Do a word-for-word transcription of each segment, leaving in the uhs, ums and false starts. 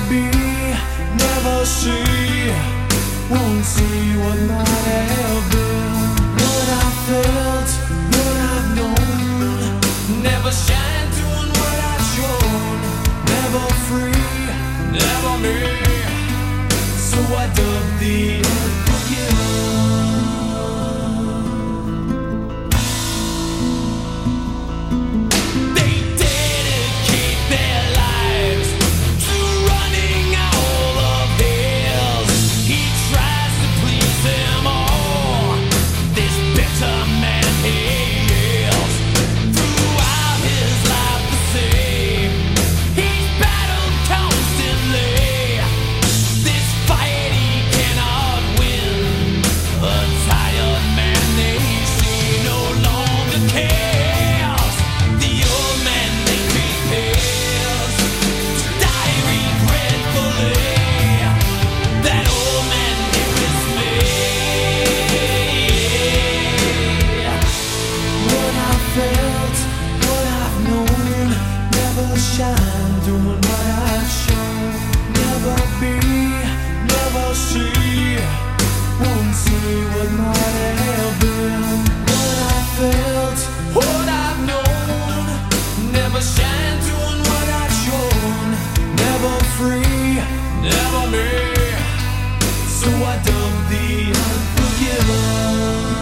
be, never see, won't see what might have been. What I felt, what I've known, never shine doing what I've shown. Never free, never me, so I dub the unforgiven. Shine, doing what I've shown. Never be, never see, won't see what might have been. What I felt, what I've known, never shine, doing what I've shown. Never free, never me, so I dub the unforgiven.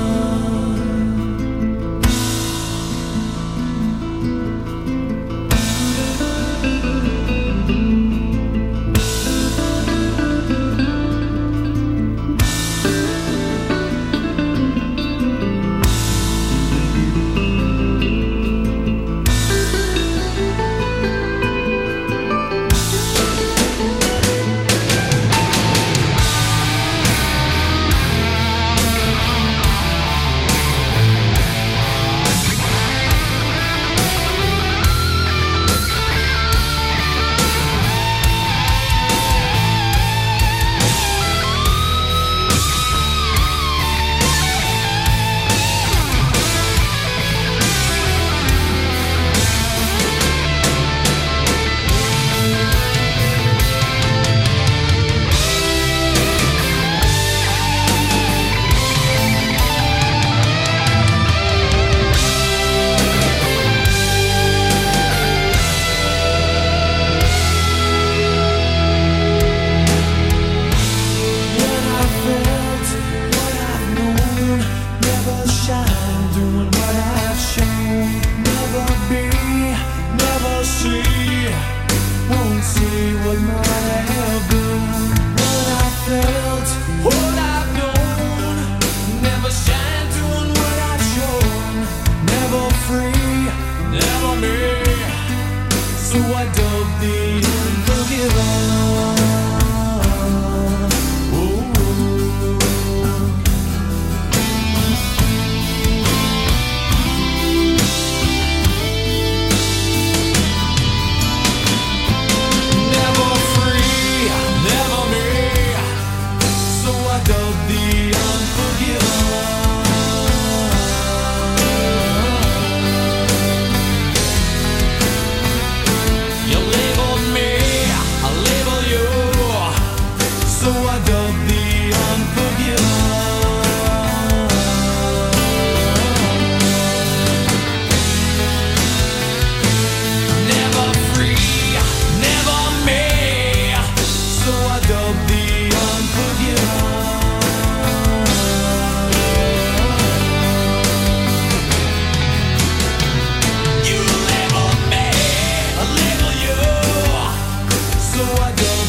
Won't see what might have been. What I felt, what I've known, never shine doing what I've shown. Never free, never me, so I dub the unforgiven. I